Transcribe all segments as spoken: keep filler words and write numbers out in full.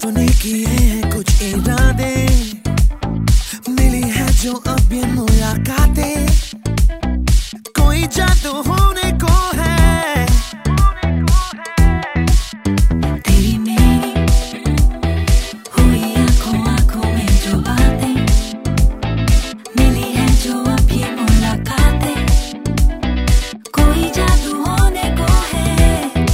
रातों ने किए हैं कुछ इरादे, मिली है जो अब ये मुलाकातें, कोई जादू होने को है। तेरी मेरी हुई आंखों आंखों में जो बातें, मिली है जो अब ये मुलाकातें, कोई जादू होने को है।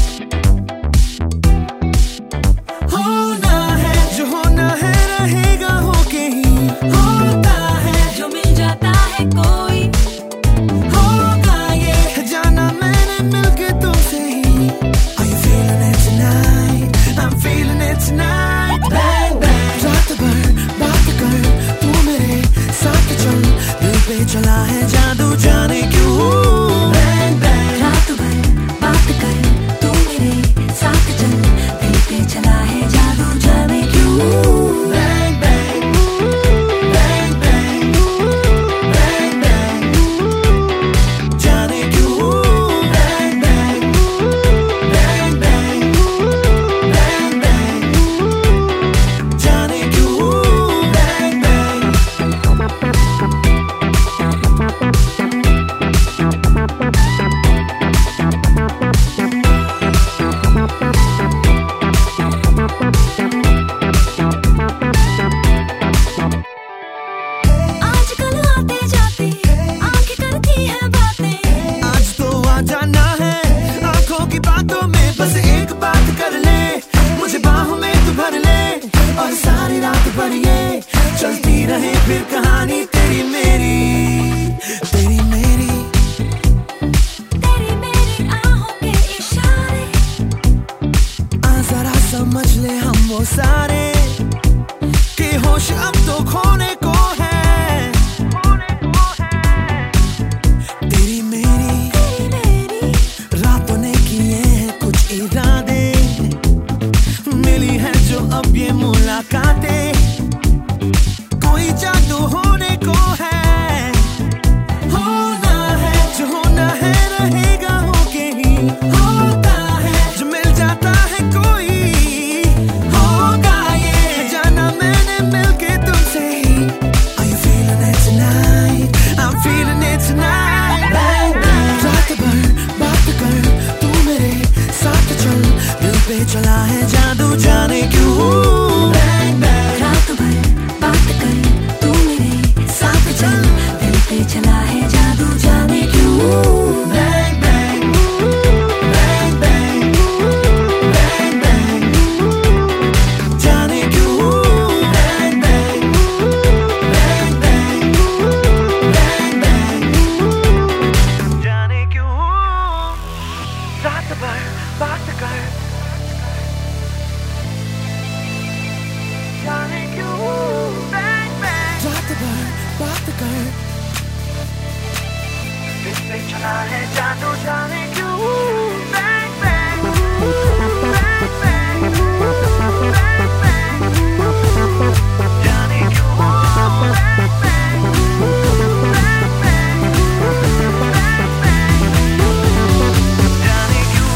होना है जो होना है रहेगा होके ही होता है, जो मिल जाता है कोई होगा ये जाना मैंने मिलके तुमसे ही। Are you feeling it tonight? I'm feeling it tonight. Bang bang रात भर बात कर तू मेरे साथ चल, दिल पे चला है जादू जाने क्यों। Bang bang रात भर बात कर तू मेरे साथ चल, दिल पे चला है जादू जाने क्यों। bang bang bang bang bang bang जाने क्यों। Bang bang bang bang bang bang जाने क्यों। Bang bang आजकल आते जाते आंखें करती है बातें, आज तो आ जाना है आंखों की बातों में, बस एक बात कर ले मुझे बाहों में तू भर ले, और सारी रात भर ये चलती रहे फिर कहानी तेरी मेरी तेरी मेरी। तेरी मेरी आहों के इशारे, आ जरा समझ ले हम वो सारे कि होश अब तो खोने को है। तेरी मेरी तेरी मेरी रातों ने किए हैं कुछ इरादे, मिली है जो अब ये मुलाकातें, कोई जादू होने को है। होना है जो होना है रहेगा होके ही होता है, जो मिल जाता है कोई होगा ये जाना मैंने मिलके तुमसे ही। Are you feeling it tonight? I'm feeling it tonight. Bang bang रात भर बात कर तू मेरे साथ चल, दिल पे चला है जादू जाने क्यों। Bang bang रात भर बात कर तू मेरे साथ चल, दिल पे चला है जादू जाने क्यों। bang bang bang bang bang bang जाने क्यों। Bang bang bang bang bang bang जाने क्यों। रात भर बात कर जाने क्यों। Bang bang रात भर बात कर दिल पे चला है जादू जाने क्यों। Bang bang bang bang bang bang जाने क्यों। Bang bang bang bang bang bang जाने क्यों।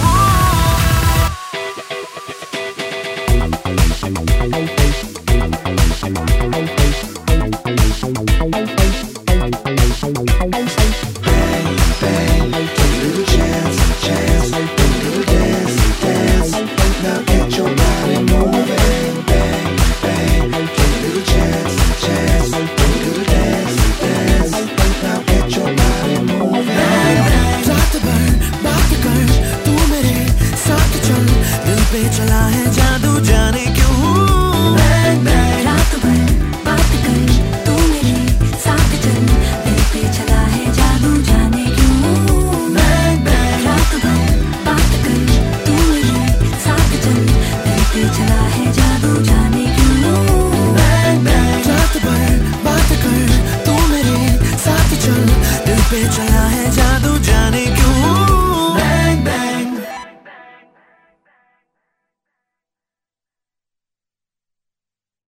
रात भर बात कर तू मेरे साथ चल, दिल पे चला है जादू जाने क्यों। Bang bang रात भर बात कर तू मेरे साथ चल, दिल पे चला है जादू जाने क्यों। bang bang रात भर बात कर तू मेरे साथ चल, दिल पे चला है जादू जाने क्यों। bang bang रात भर बात कर तू मेरे साथ चल, दिल पे चला है जादू जाने